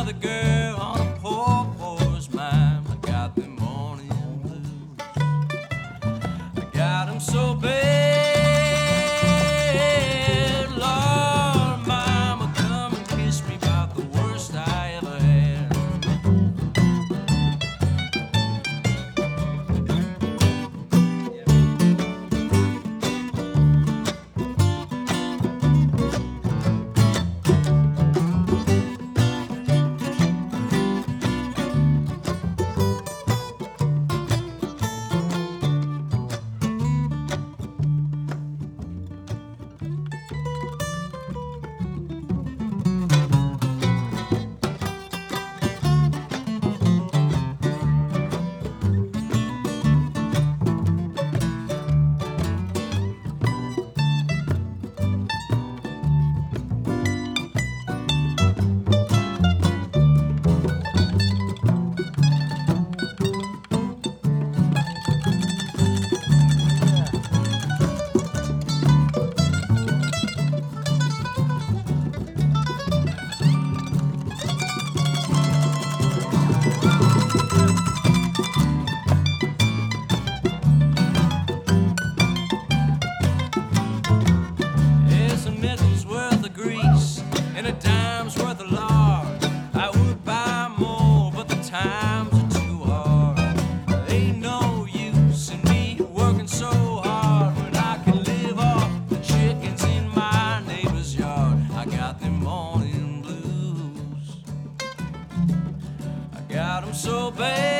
with a girl on a poor, poor's mind. I got the morning blues. I got them so bad. Lord, mama, come and kiss me about the worst I ever had. There's a nickel's worth of grease and a dime's worth of lard. I would buy more, but the times are too hard. Ain't no use in me working so hard when I can live off the chickens in my neighbor's yard. I got them morning blues. I got them so bad.